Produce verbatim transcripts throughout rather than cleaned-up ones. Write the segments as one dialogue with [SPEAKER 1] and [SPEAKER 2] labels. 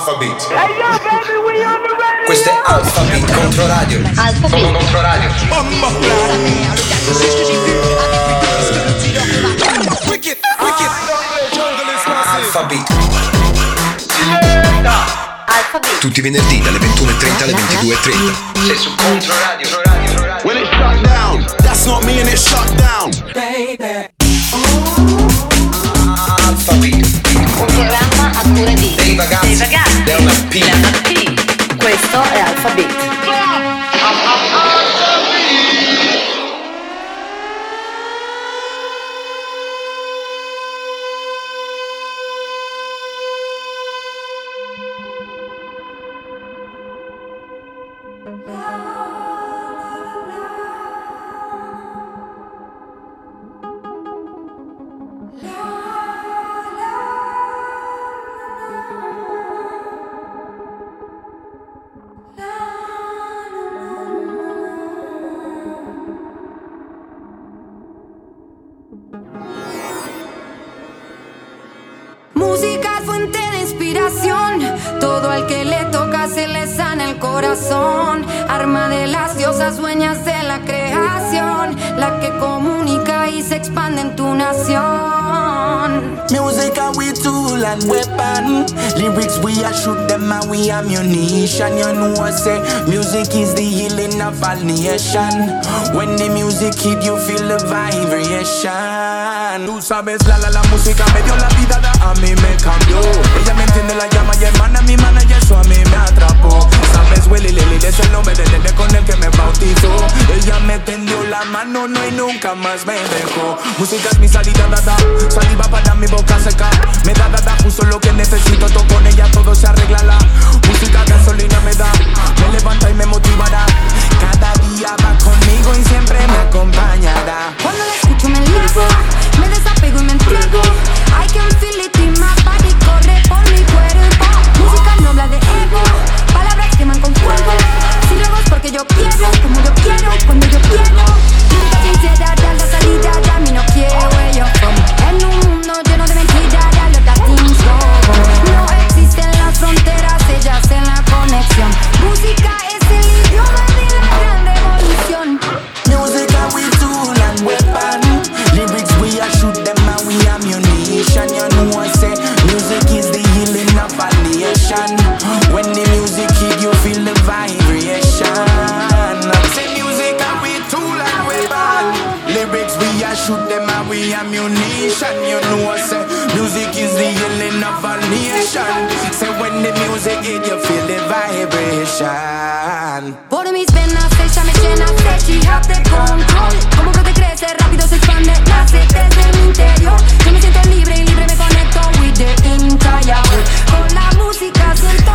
[SPEAKER 1] Alphabet. Hey yo baby, we on the radio. Questo è Alphabet Controradio. Alphabet Controradio. Wicked, wicked. Alphabet. Alphabet. Tutti i venerdì dalle ventuno e trenta alle ventidue e trenta. Sei su Controradio. When it shut down, that's not me and it shut down. Baby. Alphabet.
[SPEAKER 2] Un programma a cura di
[SPEAKER 1] dei ragazzi, dei ragazzi
[SPEAKER 2] è una P. È una P. Questo è Alphabet.
[SPEAKER 3] Música es fuente de inspiración, todo al que le toca se le sana el corazón. Arma de las diosas dueñas de la creación, la que comunica y se expande en tu nación.
[SPEAKER 4] Music a we tool and weapon, lyrics we a shoot them and we ammunition. You know say music is the healing of all nation. When the music hit you feel the vibration. Tú sabes la la la música me dio la vida, a mí me cambió. Ella me entiende, la llama y hermana, mi manager, eso a mí me atrapó. Sabes Willy Lily es el nombre del nene con el que me bautizó. Ella me tendió la mano, no y nunca más me dejó. Música es mi salida, dada, saliva para mi boca seca. Me da dada justo lo que necesito, toco con ella todo se arregla. La música gasolina me da, me levanta y me motivará. Cada día va conmigo y siempre me acompañará.
[SPEAKER 3] Cuando la escucho me elevo, me desapego y me entrego. I can feel it in my body, corre por mi cuerpo. Música no habla de ego, palabras queman con fuego. Sílabos porque yo quiero, como yo quiero, cuando yo quiero. Música sincera, real la salida, ya a mí no quiero ello. En un mundo lleno de mentiras, ya lo things go. No existen las fronteras, ellas en la conexión. Música es el idioma de la gran revolución.
[SPEAKER 4] Music a we tool and weapon, lyrics we a shoot them and we ammunition. You know I say music is the healing of a nation. When the music hit you feel the vibration. Say music a we tool and weapon, lyrics we a shoot them and we ammunition. You know I say music is the healing of a nation. Say when the music hit you feel the vibration.
[SPEAKER 3] Por mis venas ella me llena de jihad de control. Como brote crece, rápido se expande, nace desde mi interior. Yo me siento libre y libre me conecto with the entire world. Con la música siento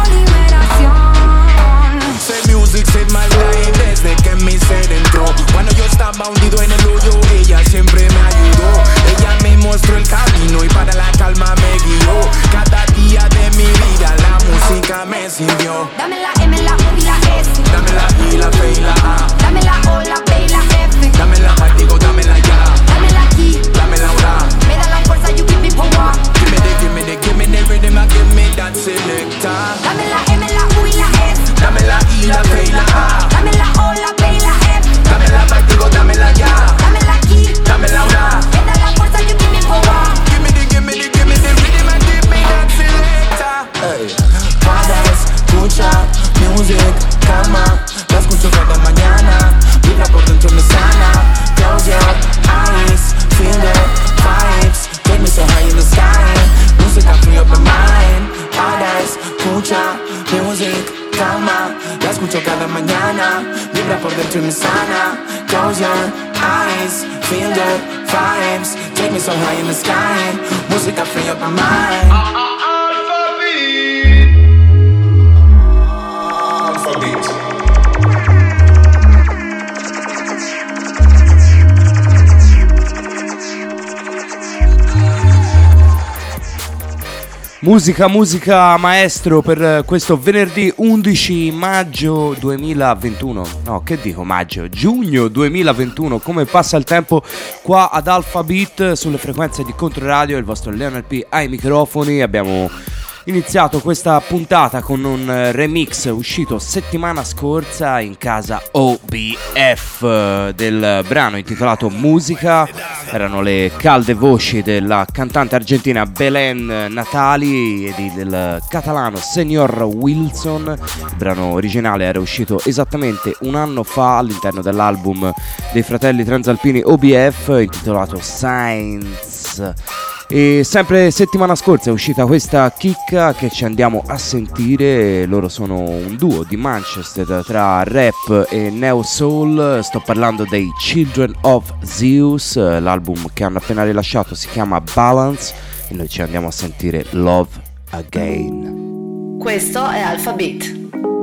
[SPEAKER 3] liberación.
[SPEAKER 4] Say music saved my life desde que mi ser entró. Cuando yo estaba hundido en el hoyo, ella siempre me ayudó. Ella me mostró el camino y para la calma me guió. Cada día de mi vida la música me sirvió.
[SPEAKER 3] Dame la M, la U y la S.
[SPEAKER 4] Dame la I, la F y la A.
[SPEAKER 3] Dame la O, la P y la F.
[SPEAKER 4] Dame la A, digo, dame la ya.
[SPEAKER 3] Dame la I,
[SPEAKER 4] dame la ora.
[SPEAKER 3] Me da la fuerza, you give me power.
[SPEAKER 4] Give me the, give me the, give me the rhythm and give me that selector.
[SPEAKER 3] Dame la M, la U y la S.
[SPEAKER 4] Dame la I, la F y la A.
[SPEAKER 3] Dame la O, la P y la F.
[SPEAKER 4] Dame la A, digo, dame la ya.
[SPEAKER 3] Dame la I,
[SPEAKER 4] dame la ora.
[SPEAKER 3] Me da la fuerza, you give me power.
[SPEAKER 4] Give me the, give me the, give me the rhythm and give me that selector. Hey. Para escucha music, calma, la escucho cada mañana, vibra por dentro me sana. Close your eyes, feel the vibes, take me so high in the sky. Música free up my mind. Para escucha music, calma, la escucho cada mañana, vibra por dentro me sana. Close your eyes, feel the vibes, take me so high in the sky. Música free up my mind.
[SPEAKER 5] Musica, musica maestro per questo venerdì undici maggio duemilaventuno. No, che dico maggio? Giugno duemilaventuno. Come passa il tempo qua ad Alphabet sulle frequenze di Controradio. Il vostro Leonard P ai microfoni. Abbiamo iniziato questa puntata con un remix uscito settimana scorsa in casa O B F del brano intitolato Musica. Erano le calde voci della cantante argentina Belén Natali e del catalano Señor Wilson. Il brano originale era uscito esattamente un anno fa all'interno dell'album dei fratelli transalpini O B F intitolato Signs. E sempre settimana scorsa è uscita questa chicca che ci andiamo a sentire. Loro sono un duo di Manchester tra rap e neo soul. Sto parlando dei Children of Zeus. L'album che hanno appena rilasciato si chiama Balance e noi ci andiamo a sentire Love Again.
[SPEAKER 2] Questo è Alpha Beat.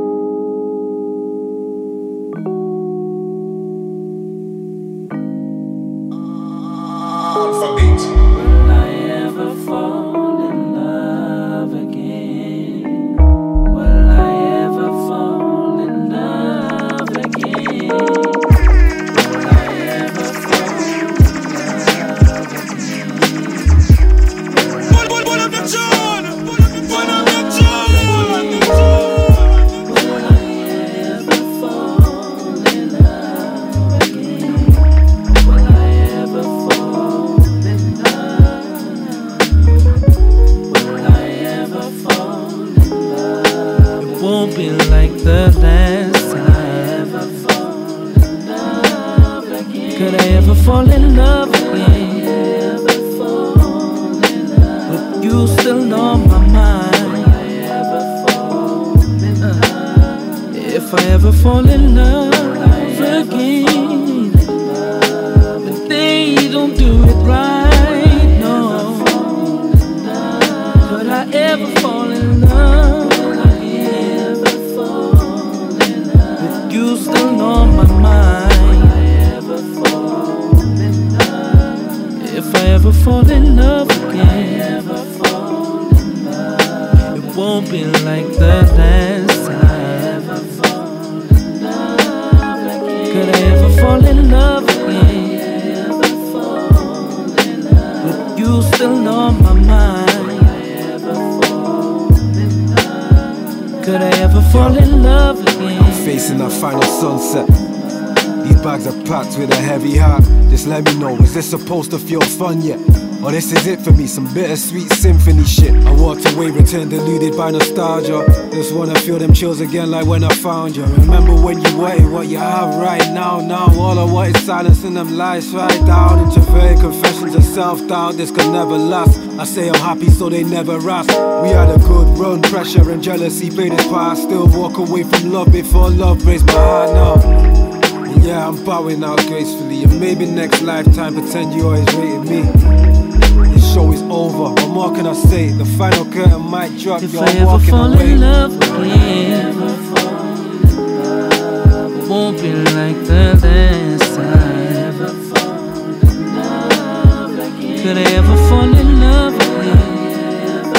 [SPEAKER 6] Supposed to feel fun yet? Oh, this is it for me, some bittersweet symphony shit. I walked away, returned deluded by nostalgia. Just wanna feel them chills again like when I found you. Remember when you wanted what you have right now. Now all I want is silence and them lies right down. Introverted confessions of self-doubt, this could never last. I say I'm happy so they never ask. We had a good run, pressure and jealousy played its part. Still walk away from love before love breaks my heart now. Yeah, I'm bowing out gracefully. And maybe next lifetime pretend you always rated me. This show is over, what more can I say? The final curtain might drop,
[SPEAKER 7] if
[SPEAKER 6] you're
[SPEAKER 7] I
[SPEAKER 6] walking
[SPEAKER 7] ever fall
[SPEAKER 6] away.
[SPEAKER 7] in love again, it won't be like the last time. Could I ever fall in love again?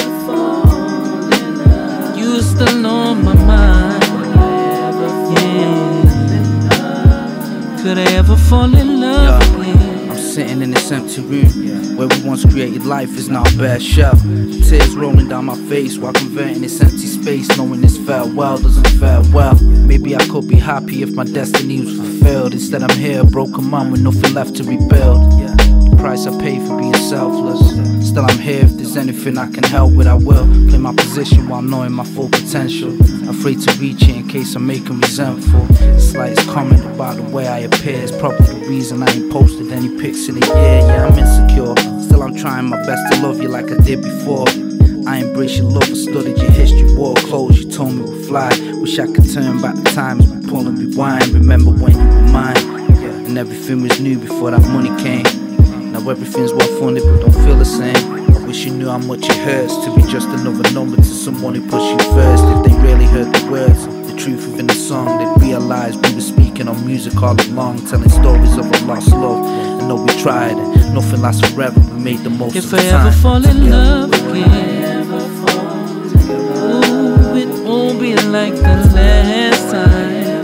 [SPEAKER 7] You still on my mind, yeah. Could I ever fall in love
[SPEAKER 8] yeah.
[SPEAKER 7] again?
[SPEAKER 8] I'm sitting in this empty room where we once created life is now a bare shell. Tears rolling down my face while converting this empty space, knowing this farewell doesn't fare well. Maybe I could be happy if my destiny was fulfilled. Instead I'm here, a broken man with nothing left to rebuild. Yeah. The price I pay for being selfless. Still I'm here, if there's anything I can help with I will. Play my position while knowing my full potential. Afraid to reach it in case I'm making resentful. Slightest comment about the way I appear is probably the reason I ain't posted any pics in a year. Yeah, I'm insecure, still I'm trying my best to love you like I did before. I embrace your love, I studied your history, wore clothes you told me would fly. Wish I could turn back the times, we pull and rewind. Remember when you were mine, and everything was new before that money came. Now everything's well funded but don't feel the same. I wish you knew how much it hurts to be just another number to someone who pushed you first. If they really heard the words, the truth within the song, they'd realize we were speaking on music all along, telling stories of a lost love. I know we tried and nothing lasts forever, we made the most
[SPEAKER 7] if
[SPEAKER 8] of the
[SPEAKER 7] I
[SPEAKER 8] time.
[SPEAKER 7] If I ever fall in
[SPEAKER 8] together.
[SPEAKER 7] love again, ooh, it won't be like the last time.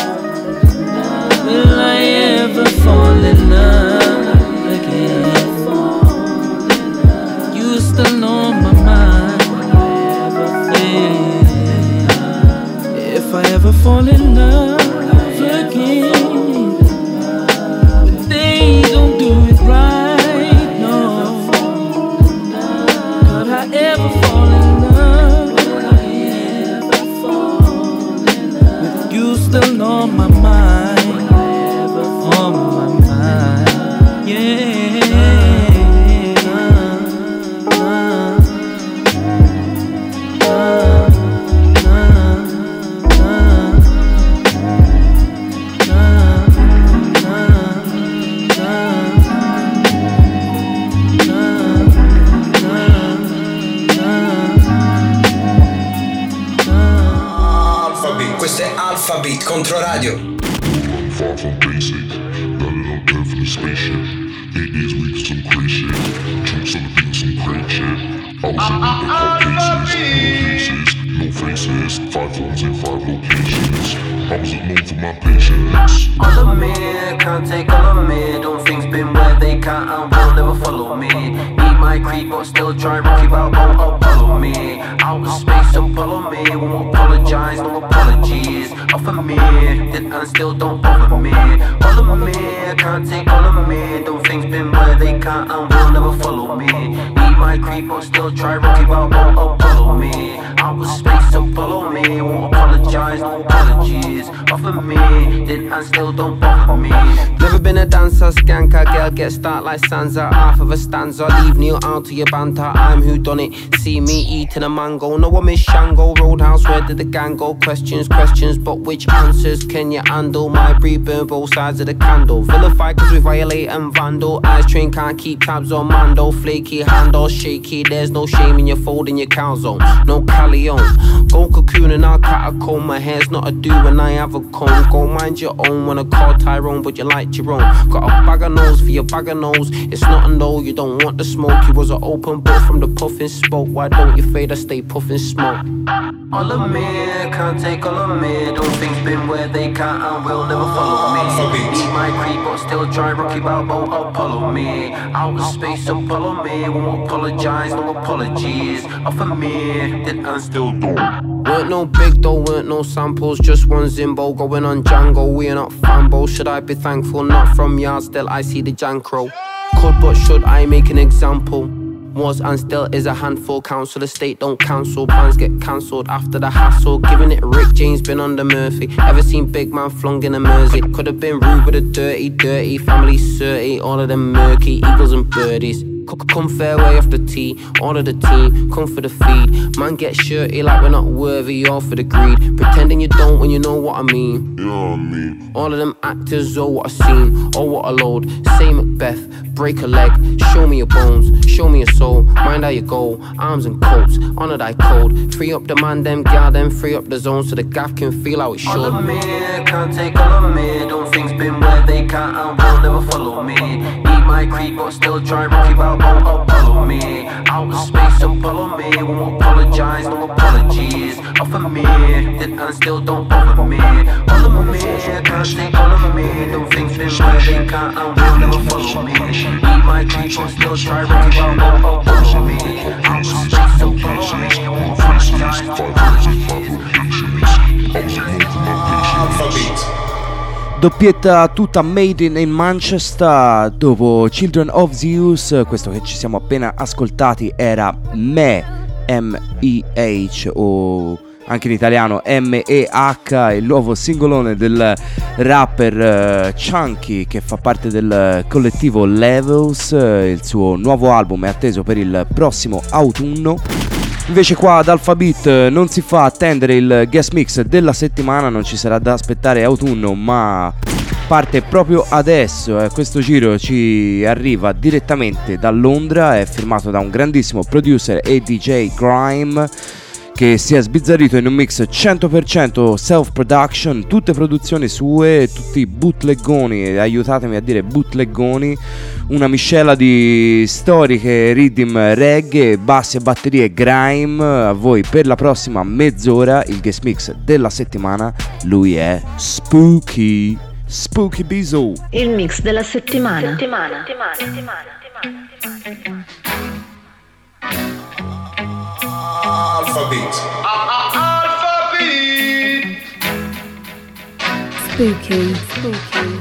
[SPEAKER 7] Will I ever fall in love again? You still on my mind, fall in love again. But they don't do it right, no. Could I ever fall in love? Could I ever fall in love? With you still on my mind, on my mind, yeah.
[SPEAKER 1] Questo è Alpha Beat Controradio.
[SPEAKER 9] Far from basic, landed on Earth in a spaceship. Eight days week, some crazy shit. Chunks of the beat, some great shit. I was in the cases, no faces, no faces. Five phones in five locations. I wasn't known for my patience.
[SPEAKER 10] All of me, can't take all of me. Don't think spin where they can't and will never follow me. Eat my creep but still try Rocky Balboa, follow me. Outer space and follow me. Won't apologize, no apologies. Offer me, did and still don't bother me. All of me, can't take all of me. Don't think spin where they can't and will never follow me. Eat my creep but still try Rocky Balboa, follow me. Outer space and follow me. Won't apologize, no apologies. Offer me, did and still don't bother me. Never been a dancer, skanker, girl get start like Sansa. Half of a stanza, leave Neil out to your banter. I'm who done it, see me eating a mango. No one miss Shango, Roadhouse, where did the gang go? Questions, questions, but which answers can you handle? My breed burn both sides of the candle. Vilify cause we violate and vandal. Eyes train can't keep tabs on Mando. Flaky, hand all shaky, there's no shame in your fold in your cow zone. No Calleon, go cocoon and I'll catacomb. My hair's not a do when I have a comb. Go mind your own when I call Tyrone, but you like your own. Got a bag of nose for your bag of nose. It's not a no, you don't want the smoke. You was an open book from the puffin' smoke. Why don't you fade? I stay puffin' smoke. All of me, can't take all of me. Don't think spin where they can't and will never follow me. Eat my creep but still try Rocky Balboa, follow me. Outer space and follow me. Won't apologize, no apologies. Offer me, did and still don't. Weren't no big though, weren't no samples. Just one Zimbo going on Django. We are not fanboys, should I be thankful? Not from yard, still I see the Jankro. Could but should I make an example? Was and still is a handful. Council estate don't cancel. Plans get cancelled after the hassle. Giving it Rick James been under Murphy. Ever seen big man flung in a Mersey? Could have been rude with a dirty, dirty family thirty. All of them murky eagles and birdies. Come fairway off the tee, all of the team, come for the feed. Man get shirty like we're not worthy, all for the greed. Pretending you don't when you know what I mean.
[SPEAKER 9] You know what I mean?
[SPEAKER 7] All of them actors, oh what a scene, oh what a load. Say Macbeth, break a leg, show me your bones, show me your soul. Mind how you go, arms and coats, honor thy code. Free up the man, them gal, them free up the zone so the gaff can feel how it should. All of me, can't take all of me. Don't think spin where they can't and will never follow me. Eat my creep but still try Rocky Balboa, follow me. Outer space and follow me. Won't apologize, no apologies. Offer me, did and still don't bother me. All of me, can't take all of me. Don't think spin where they can't and will never follow me. Eat my creep but still try Rocky Balboa, follow me. Outer space and follow me. Won't apologize, no apologies.
[SPEAKER 1] Alpha Beat.
[SPEAKER 5] Doppietta tutta made in, in Manchester. Dopo Children of Zeus, questo che ci siamo appena ascoltati era Me, M E H, o anche in italiano M E H, il nuovo singolone del rapper uh, Chunky, che fa parte del collettivo Levels. Il suo nuovo album è atteso per il prossimo autunno. Invece qua ad Alpha Beat non si fa attendere il guest mix della settimana, non ci sarà da aspettare autunno, ma parte proprio adesso. Eh. Questo giro ci arriva direttamente da Londra, è firmato da un grandissimo producer e D J, Grime, che si è sbizzarrito in un mix cento per cento self-production, tutte produzioni sue, tutti bootleggoni, aiutatemi a dire bootleggoni, una miscela di storiche rhythm reggae, bassi e batterie grime. A voi per la prossima mezz'ora il guest mix della settimana, lui è Spooky, Spooky Bizzle.
[SPEAKER 2] Il mix della settimana. settimana.
[SPEAKER 1] settimana. Alpha Beat. Alpha Beat.
[SPEAKER 3] Spooky, spooky.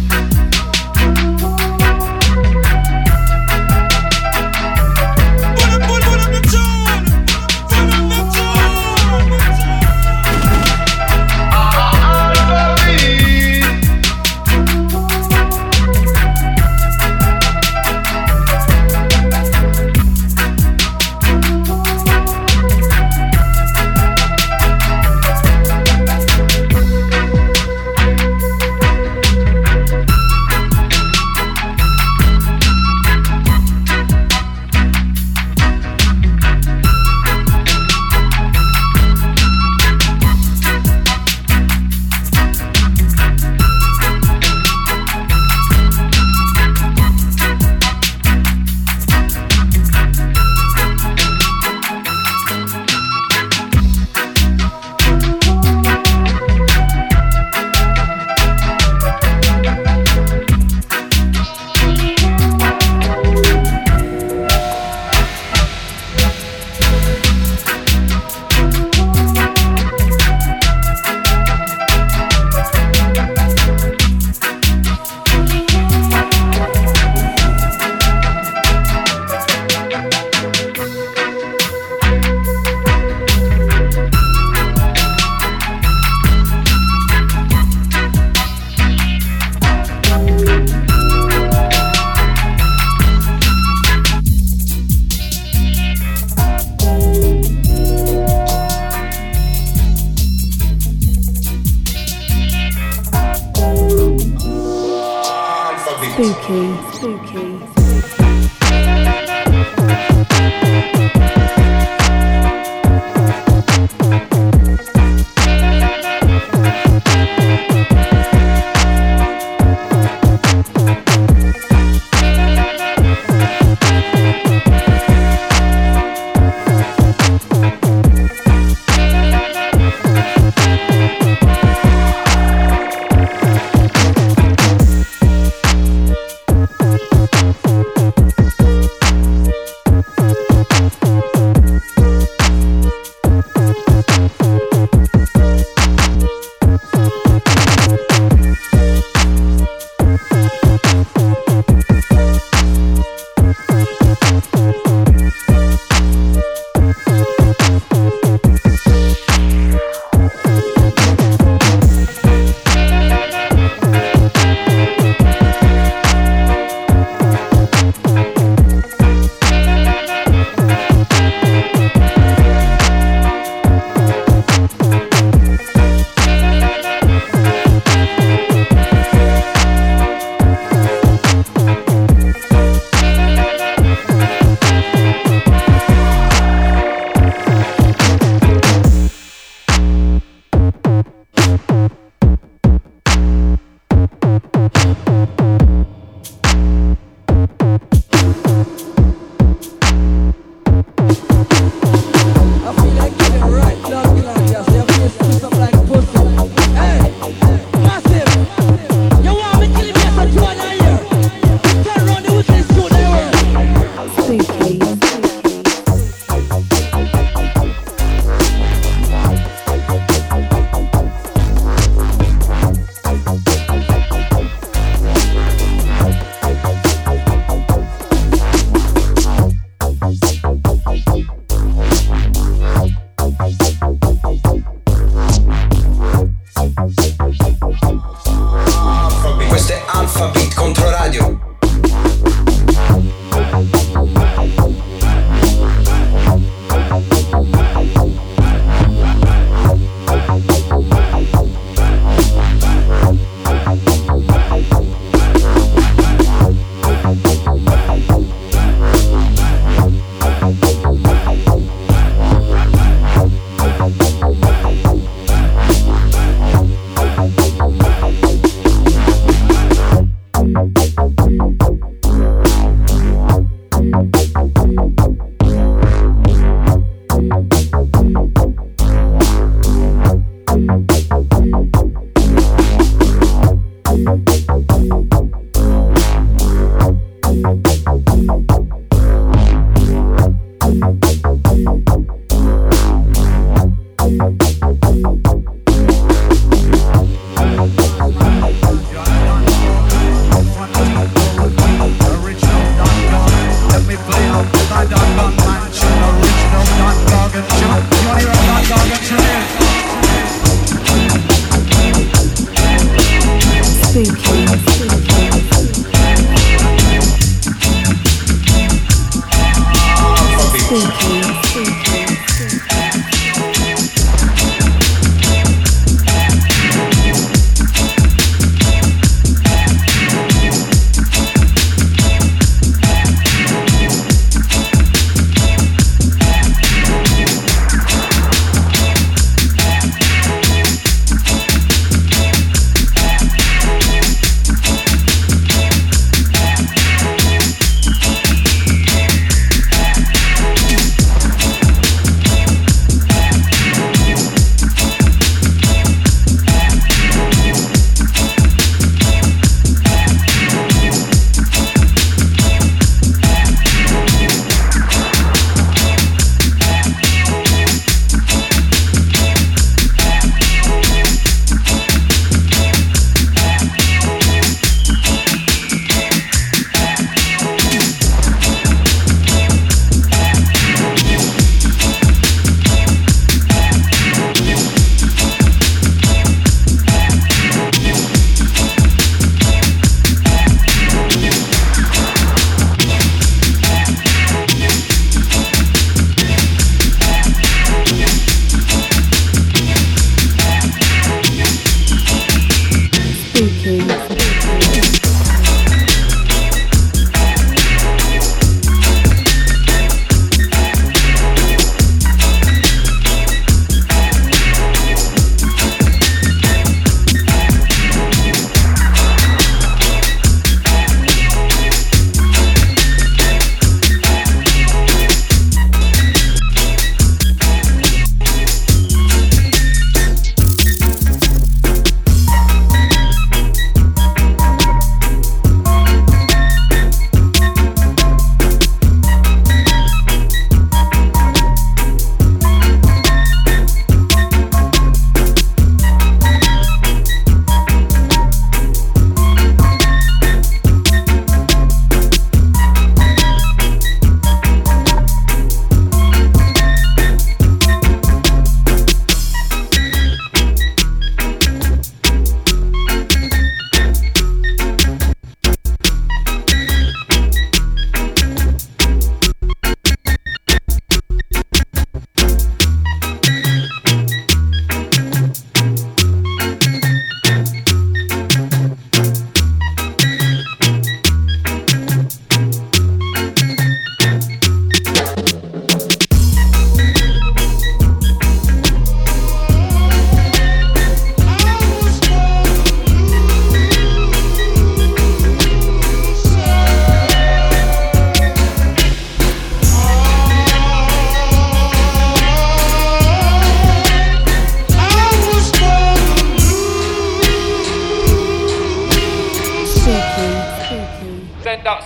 [SPEAKER 3] Spooky, spooky.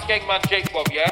[SPEAKER 11] Skegman Jacob, yeah?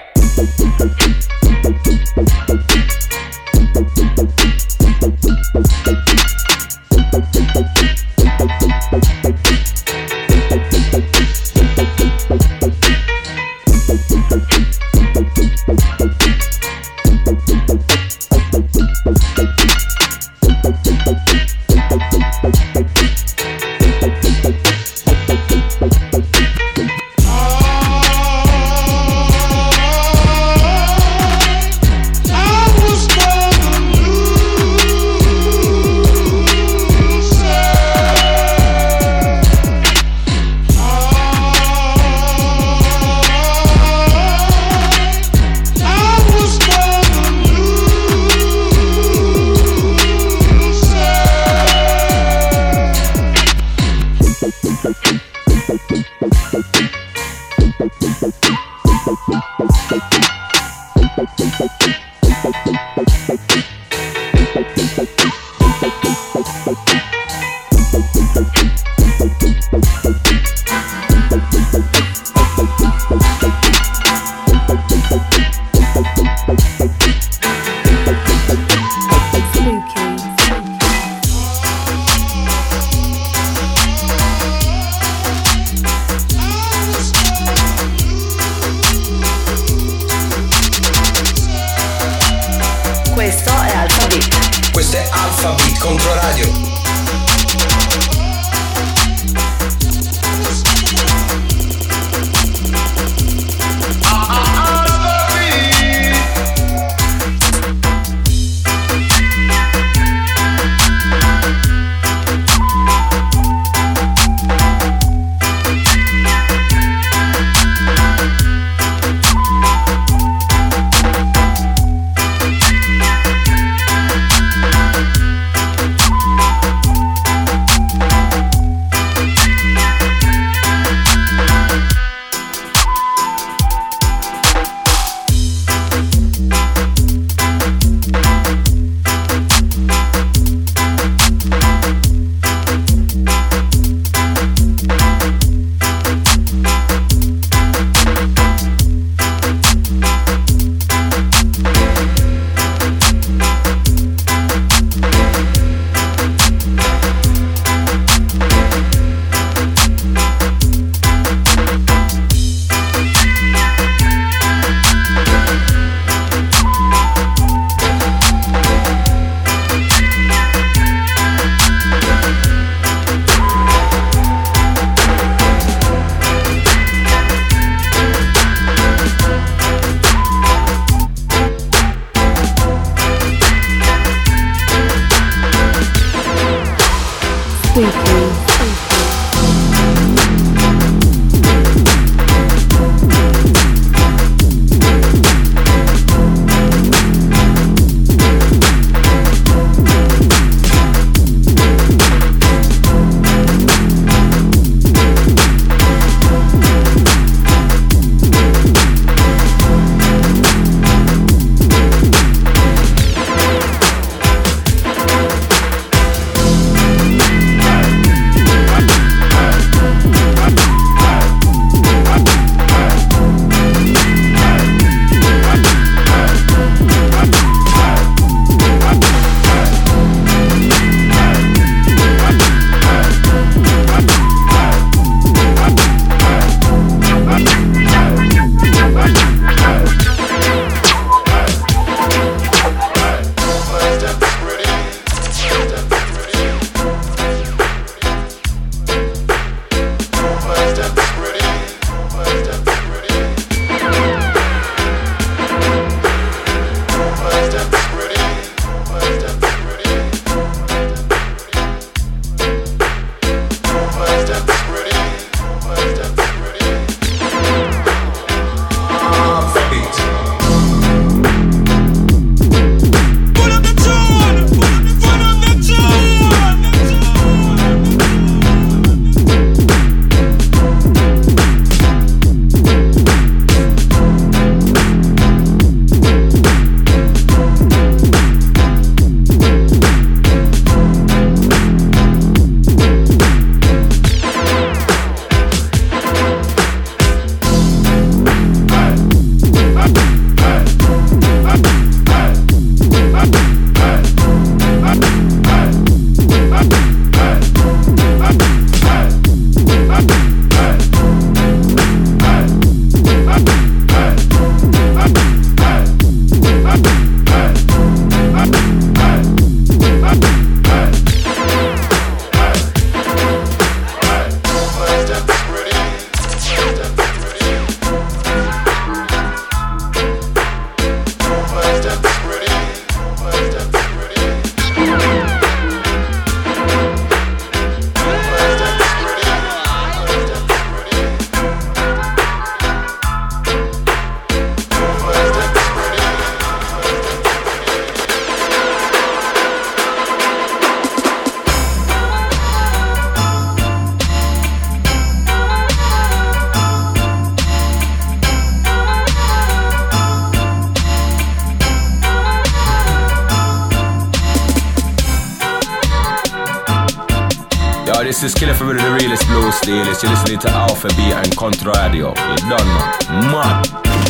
[SPEAKER 11] This is Killer for the realest blue steelist. You're listening to Alpha Beat and Contradio. You done know. Mad.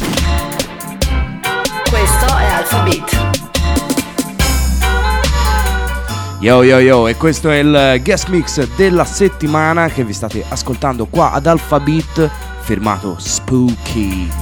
[SPEAKER 2] Questo è Alpha Beat.
[SPEAKER 5] Yo yo yo, e questo è il guest mix della settimana che vi state ascoltando qua ad Alpha Beat, firmato Spooky.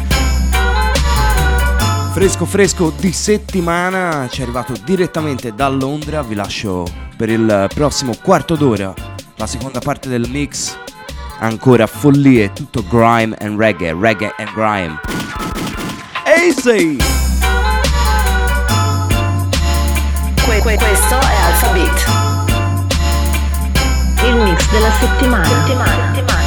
[SPEAKER 5] Fresco fresco di settimana, ci è arrivato direttamente da Londra. Vi lascio per il prossimo quarto d'ora la seconda parte del mix, ancora follie, tutto grime and reggae, reggae and grime. Easy!
[SPEAKER 2] Que- que- questo è Alpha Beat. Il mix della settimana. settimana, settimana.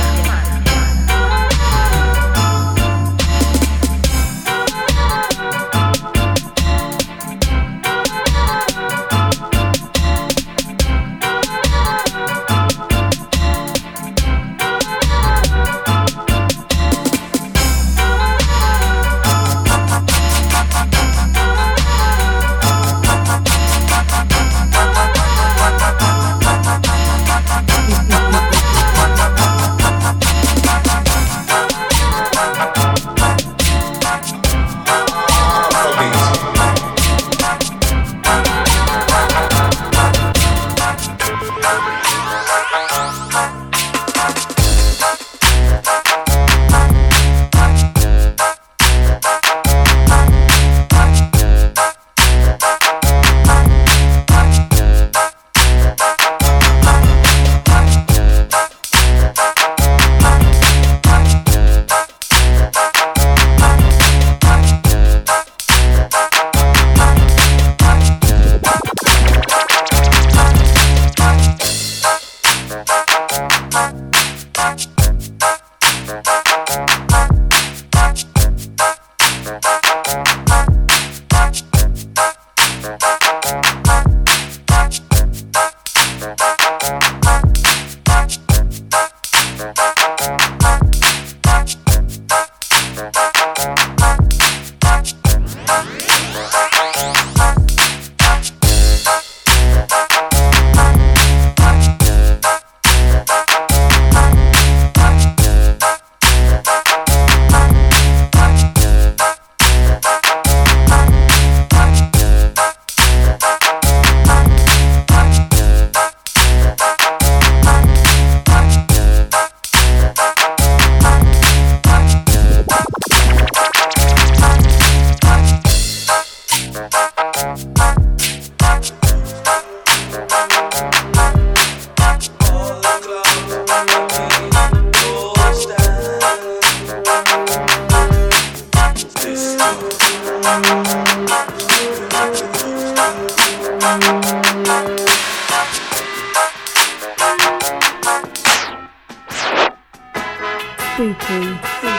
[SPEAKER 12] Spooky.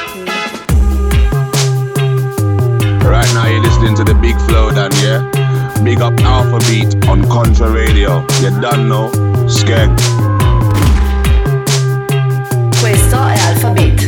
[SPEAKER 11] Right now you're listening to the big flow down, yeah? Big up Alpha Beat on Contra Radio. You done know, Skeg.
[SPEAKER 2] Questo è Alpha Beat.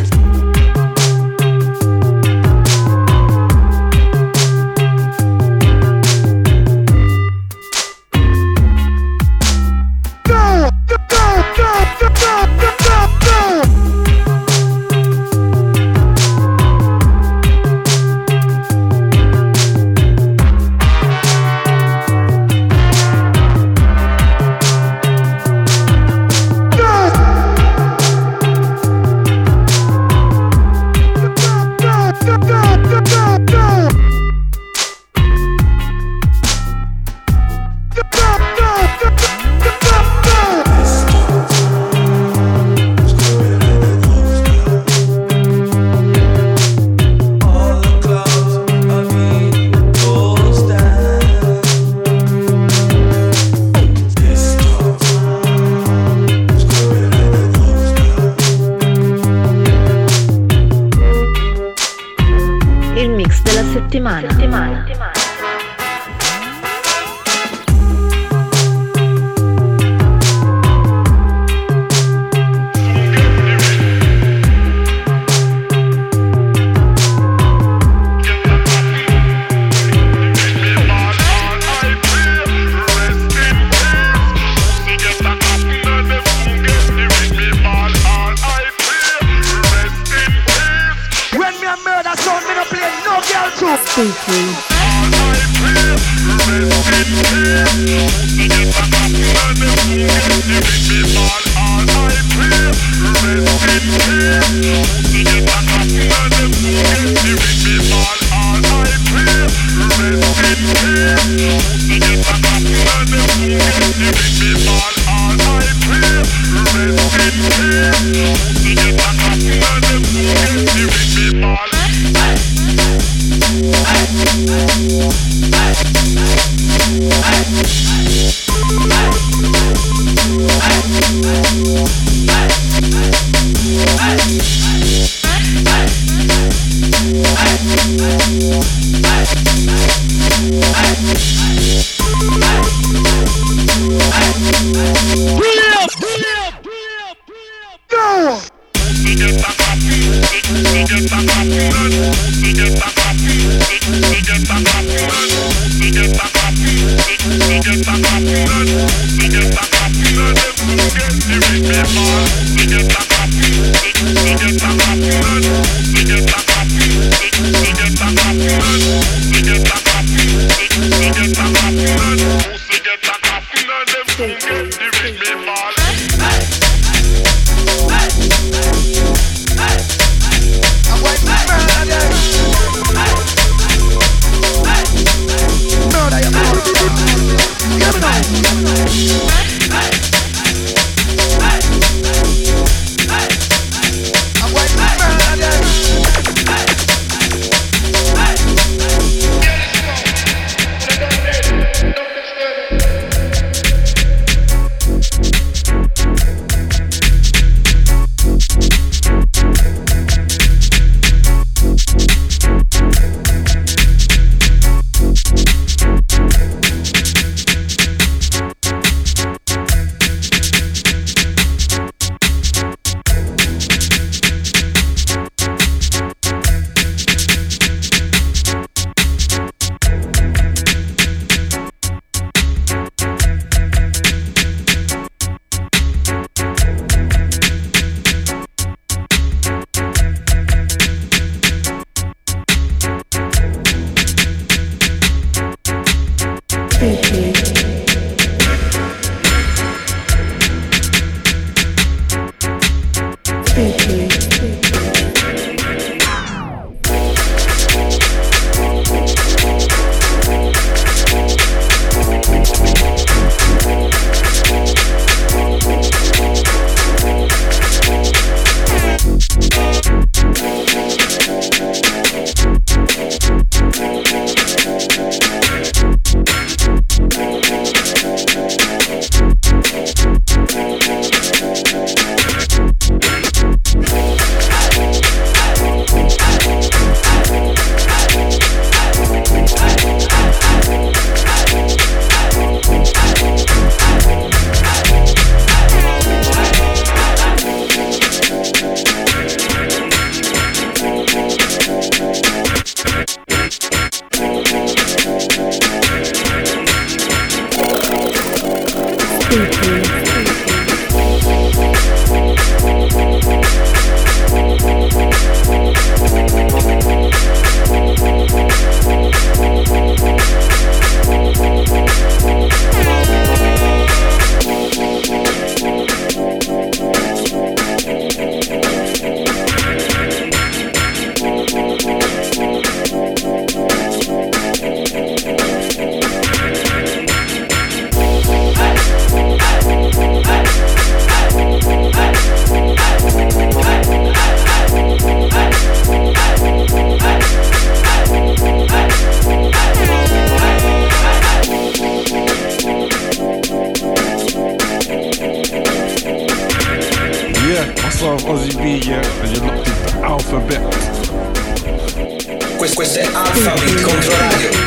[SPEAKER 2] settimana. settimana.
[SPEAKER 12] Spooky.
[SPEAKER 13] myself, Ozzy B, yeah, and you're locked into Alphabet.
[SPEAKER 1] Questo, questo è Alpha Beat Controradio.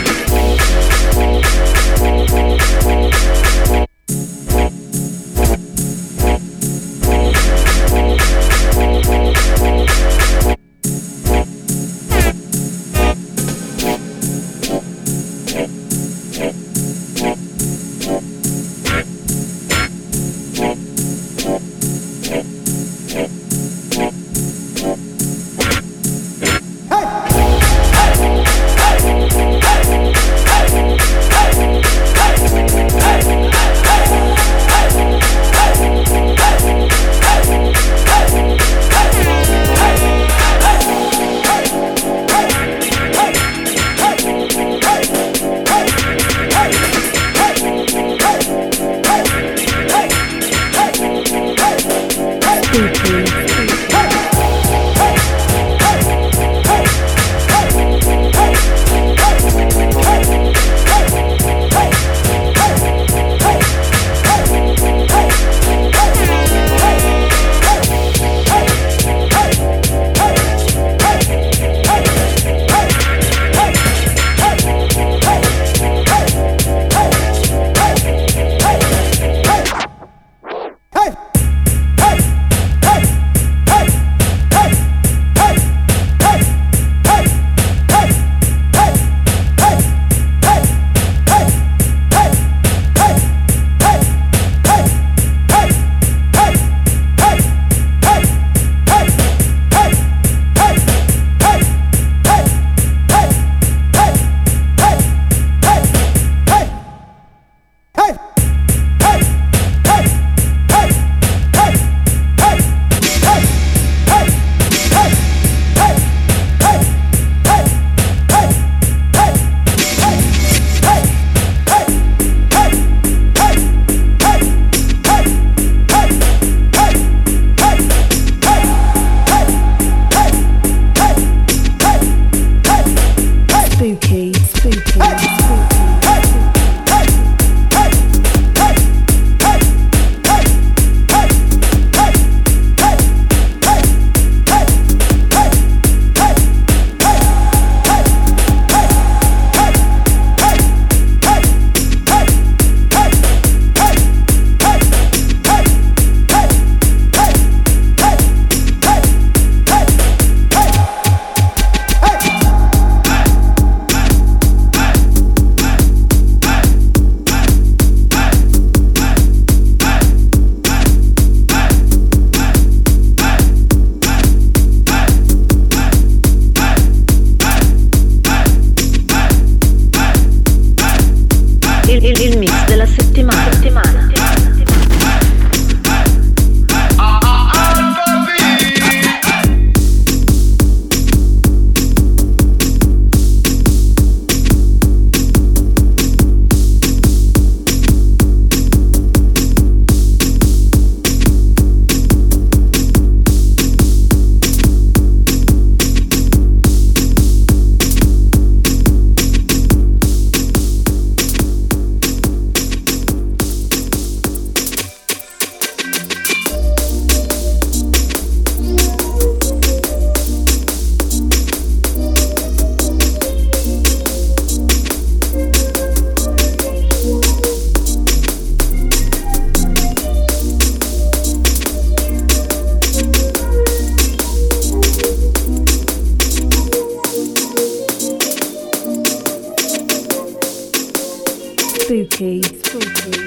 [SPEAKER 12] Spooky. Spooky.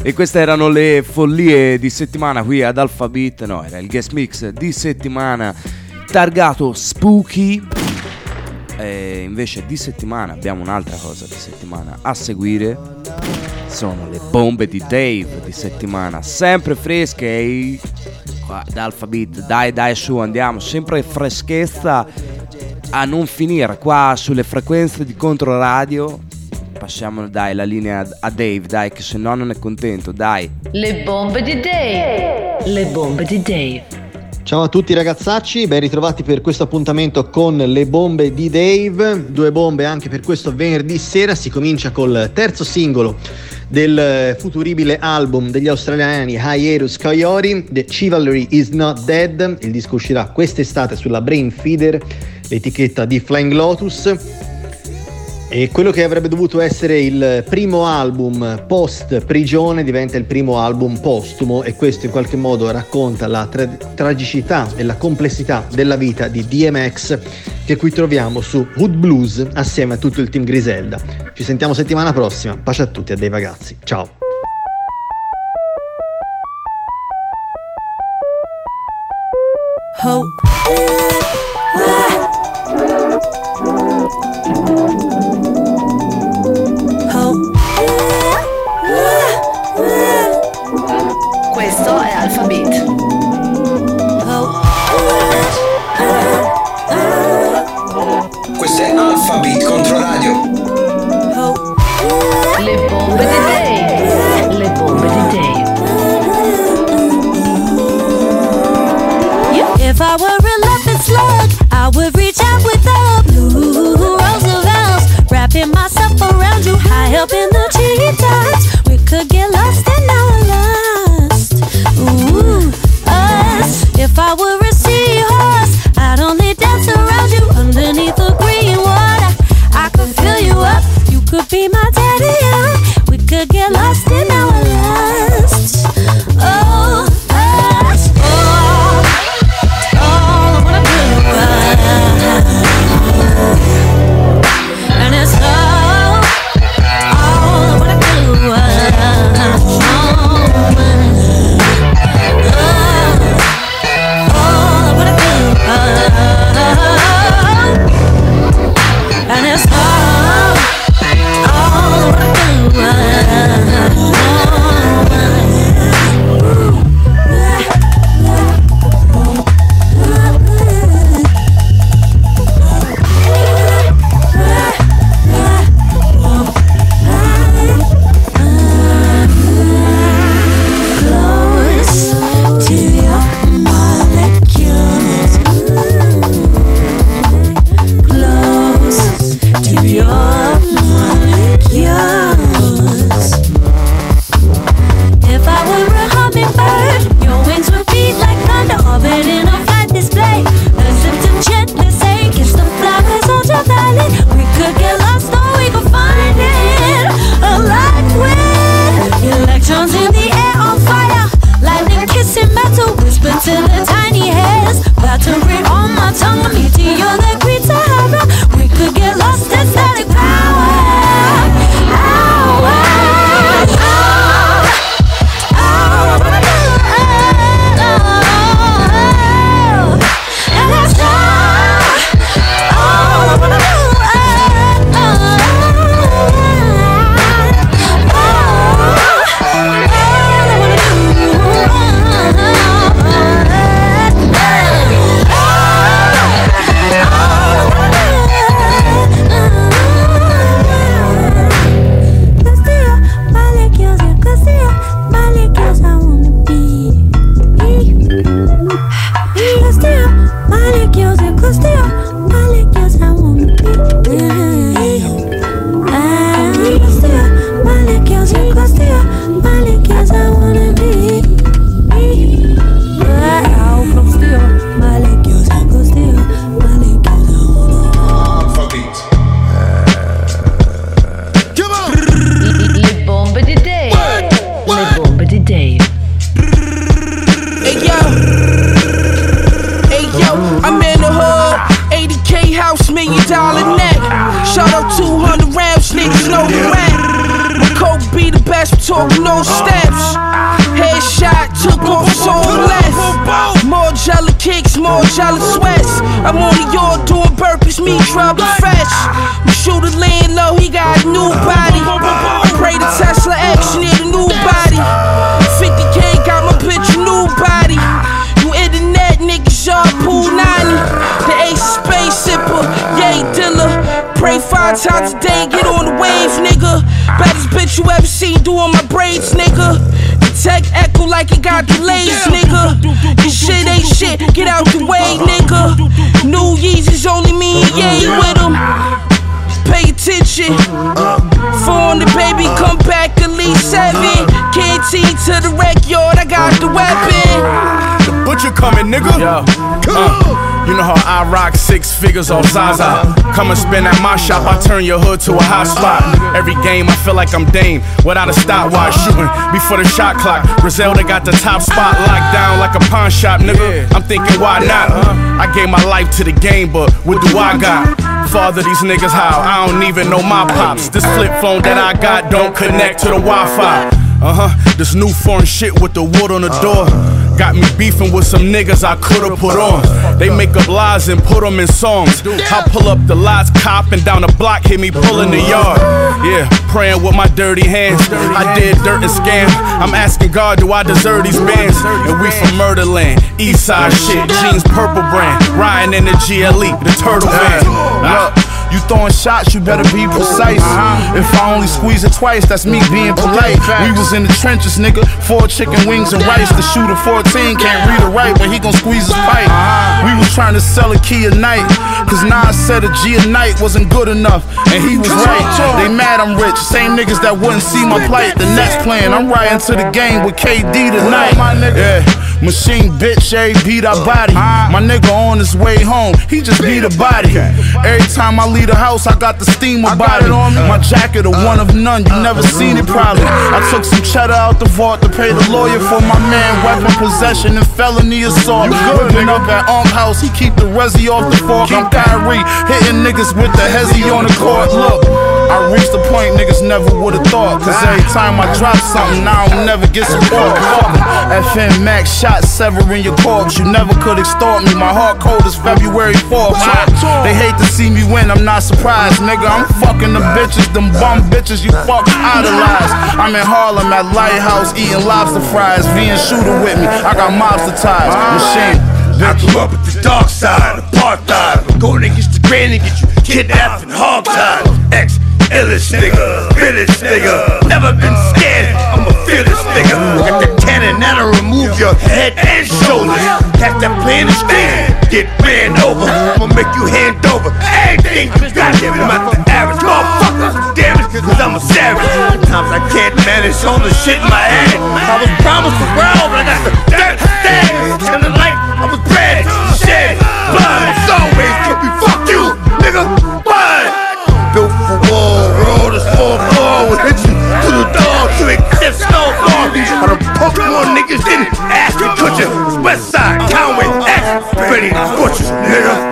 [SPEAKER 5] E queste erano le follie di settimana qui ad Alpha Beat. No, era il guest mix di settimana targato Spooky. E invece di settimana abbiamo un'altra cosa di settimana a seguire. Sono le bombe di Dave di settimana, sempre fresche. E qua ad Alpha Beat, dai dai su, andiamo, sempre freschezza a non finire qua sulle frequenze di Controradio. Passiamo dai la linea a Dave, dai, che se no non è contento, dai.
[SPEAKER 2] Le bombe di Dave. Le bombe di Dave.
[SPEAKER 13] Ciao a tutti ragazzacci, ben ritrovati per questo appuntamento con le bombe di Dave. Due bombe anche per questo venerdì sera. Si comincia col terzo singolo del futuribile album degli australiani Hiatus Coyote, The Chivalry Is Not Dead. Il disco uscirà quest'estate sulla Brain Feeder, l'etichetta di Flying Lotus. E quello che avrebbe dovuto essere il primo album post prigione diventa il primo album postumo, e questo in qualche modo racconta la tra- tragicità e la complessità della vita di D M X, che qui troviamo su Hood Blues assieme a tutto il team Griselda. Ci sentiamo settimana prossima, pace a tutti, a dei ragazzi, ciao.
[SPEAKER 3] Hope.
[SPEAKER 2] Questo è Alpha Beat.
[SPEAKER 1] Questo è Alpha Beat Controradio.
[SPEAKER 2] Le bombe di Dave. Le bombe di Dave.
[SPEAKER 3] If I were a leopard slug, I would reach out with the blue Roosevelts, wrapping myself around you high up in the treetops. We could get lost in our lust. Ooh, us. If I were a seahorse, I'd only dance around you underneath the green water. I could fill you up, you could be my daddy, yeah. We could get lost in our lust. Oh, us. Oh, all I wanna do. And it's all, all I wanna do. And it's all, all I wanna do.
[SPEAKER 14] talking no steps. Headshot, took off, so left. More jelly kicks, more jelly sweats. I'm on the yard doing burpees, me trouble fresh. My shooter laying low, he got a new body. I pray the Tesla X need a new body. fifty K got my bitch a new body. You internet niggas, y'all pool ninety. The ace space sipper, yay dealer. Pray five times a day, get on the wave, nigga. Baddest bitch you ever seen doing my braids, nigga. The tech echo like it got delays, nigga. This shit ain't shit, get out the way, nigga. New Yeezys only me and Ye with them. Pay attention. Phone the baby, come back at least seven. K T to the wreck yard, I got the weapon.
[SPEAKER 15] The butcher coming, nigga. Yo, uh, you know how I rock six figures off Zaza. Come and spin at my shop, I turn your hood to a hot spot. Every game I feel like I'm Dame without a stopwatch, shooting before the shot clock. Griselda got the top spot locked down like a pawn shop, nigga. I'm thinking why not? I gave my life to the game, but what do I got? Father these niggas how? I don't even know my pops. This flip phone that I got don't connect to the Wi-Fi. Uh-huh, this new foreign shit with the wood on the door got me beefing with some niggas I could've put on. They make up lies and put them in songs. I pull up the lots, cop, and down the block, hit me pulling the yard. Yeah, praying with my dirty hands. I did dirt and scam. I'm asking God, do I deserve these bands? And we from Murderland, East Side shit, jeans purple brand, riding in the G L E, the turtle van.
[SPEAKER 16] Look, you throwing shots, you better be precise. If I only squeeze it twice, that's me being polite. We was in the trenches, nigga, four chicken wings and rice. The shooter fourteen can't read or write, but he gon' squeeze his pipe. We was trying to sell a key a night, cause Nas said a G a night wasn't good enough, and he was right. They mad I'm rich, same niggas that wouldn't see my plight. The Nets playing, I'm riding to the game with K D tonight. Yeah, machine bitch, A beat our body. My nigga on his way home, he just beat a body. Every time I leave the house, I got the steam about it. My jacket a one of none, you never seen it probably. I took some cheddar out the vault to pay the lawyer for my man, weapon possession and felony assault. Whipping up at Unk House, he keep the resi off the fork. I'm Kyrie, hitting niggas with the hezzy on the court. Look, I reached the point niggas never would've thought, cause every time I drop something, I don't never get support. F N Max shot severing your corpse, you never could extort me. My heart cold is February fourth. They hate to see me win, I'm not surprised, nigga. I'm fucking the bitches, them bum bitches you fuck idolize. I'm in Harlem at Lighthouse eating lobster fries. V and shooter with me, I got mobster ties. Machine.
[SPEAKER 17] I grew up with the dark side, apartheid. I'm going against the grain and get you kidnapped and hog-tied. Ex illest nigga, village nigga, never been scared, I'm a fearless nigga. Got the cannon that'll remove your head and shoulders. Catch that plane and stand, get ran over. I'ma make you hand over everything you got. I'm not the average motherfucker, damn it, cause I'm a savage. Sometimes I can't manage all the shit in my head. I was promised the world, but I got the dirt instead. And the light, I was bred, shed, blood, it's always keep me, fuck you, nigga, blood. Built for war, roll this four floor, will hit you to the door till it gets no more. I done poked more niggas than Ashton Kutcher, West Side, Conway, X, Freddie Butchers, nigga.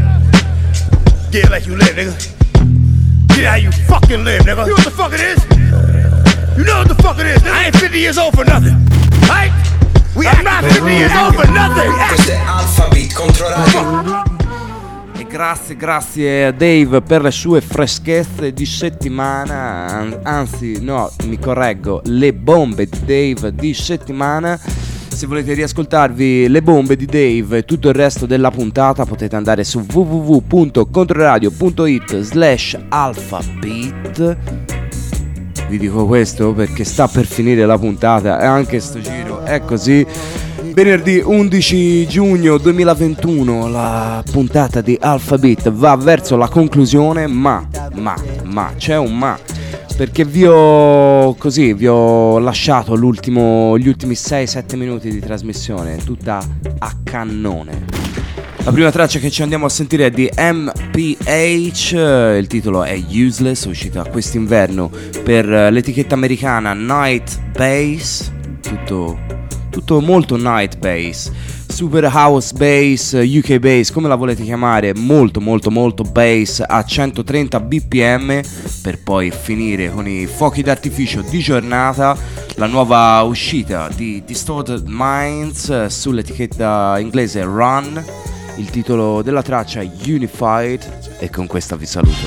[SPEAKER 17] Get like you live, nigga. Get how you fucking live, nigga. You know what the fuck it is? You know what the fuck it is, nigga. I ain't fifty years old for nothing, right? We I'm not fifty years old for nothing.
[SPEAKER 1] Questo è Alphabet Controradio.
[SPEAKER 5] Grazie, grazie a Dave per le sue freschezze di settimana, anzi no, mi correggo, le bombe di Dave di settimana. Se volete riascoltarvi le bombe di Dave e tutto il resto della puntata potete andare su w w w punto controradio punto it slash alphabet. Vi dico questo perché sta per finire la puntata e anche sto giro è così. Venerdì undici giugno duemilaventuno la puntata di Alphabet va verso la conclusione, ma, ma, ma, c'è un ma, perché vi ho, così, vi ho lasciato l'ultimo, gli ultimi sei sette minuti di trasmissione, tutta a cannone. La prima traccia che ci andiamo a sentire è di M P H, il titolo è Useless, uscita quest'inverno per l'etichetta americana Night Bass, tutto... tutto molto night bass. super house bass, U K bass, come la volete chiamare, molto molto molto bass a centotrenta bpm, per poi finire con i fuochi d'artificio di giornata, la nuova uscita di Distorted Minds sull'etichetta inglese Run, il titolo della traccia Unified, e con questa vi saluto.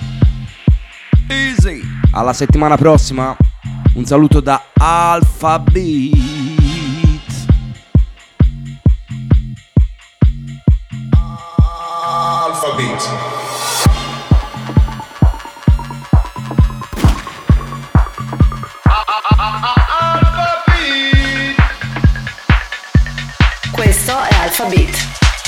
[SPEAKER 5] Easy! Alla settimana prossima, un saluto da Alpha Beat.
[SPEAKER 1] Alpha Beat.
[SPEAKER 2] Questo è Alpha Beat.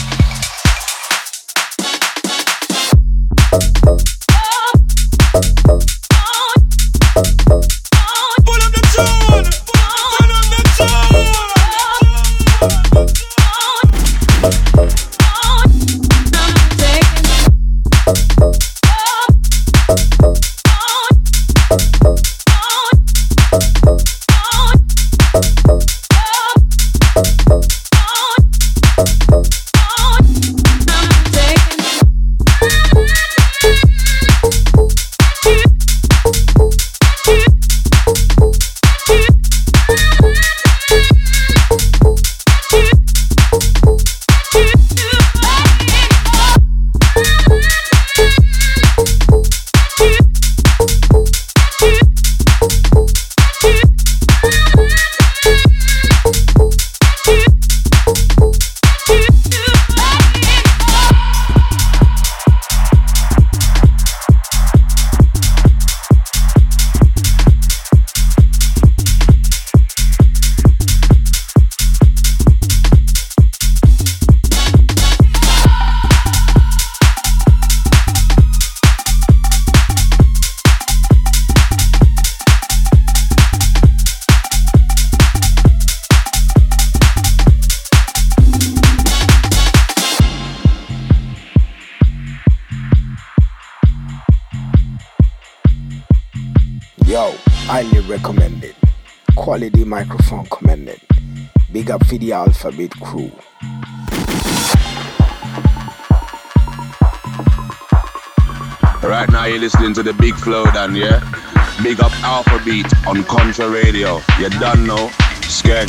[SPEAKER 18] Yo, highly recommended. Quality microphone commended. Big up for the Alpha Beat crew.
[SPEAKER 11] Right now you're listening to the Big Flow, Dan, yeah? Big up Alpha Beat on Contra Radio. You done know? Skeng.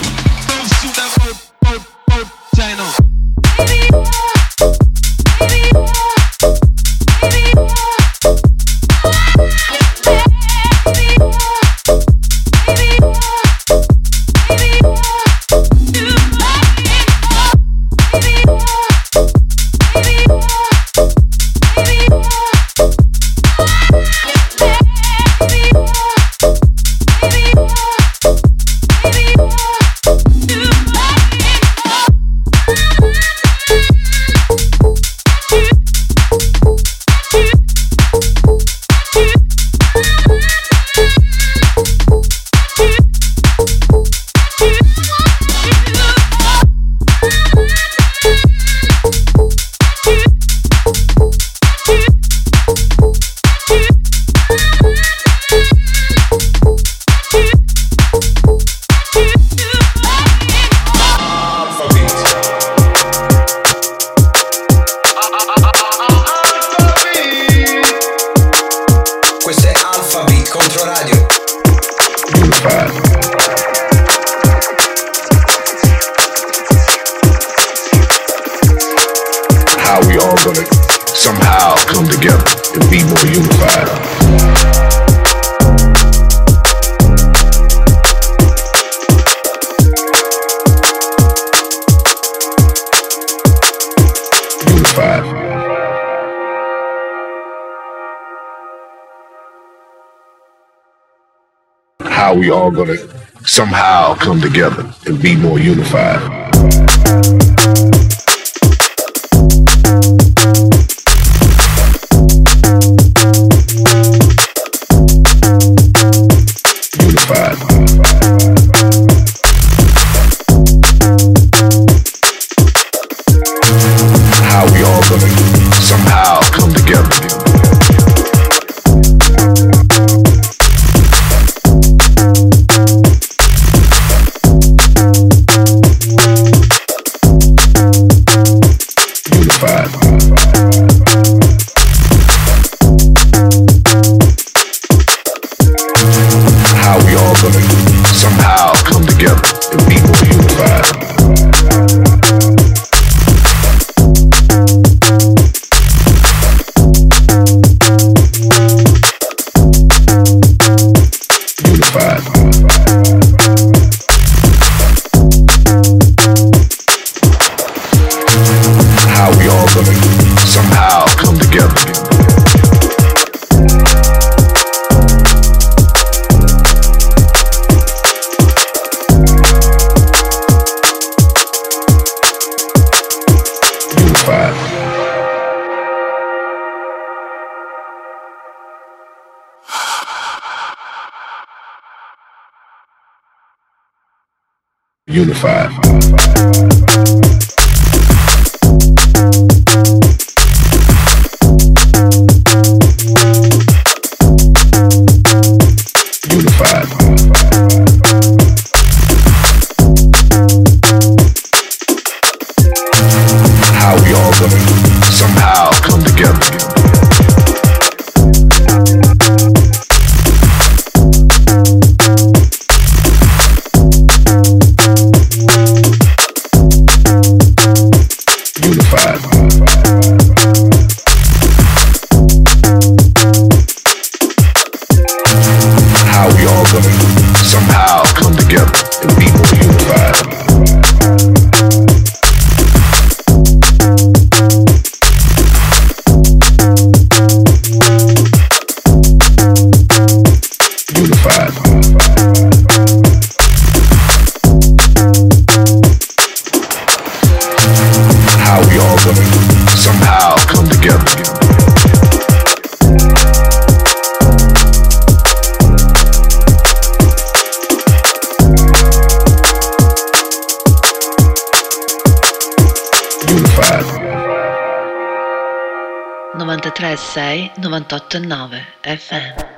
[SPEAKER 9] How we all gonna somehow come together and be more unified. How we all gonna somehow come together. Unified. Unified. How we all gonna somehow come together. Somehow come together and be more unified. Unified. How we all gonna somehow come together.
[SPEAKER 2] novantatré e sei, novantotto e nove F M.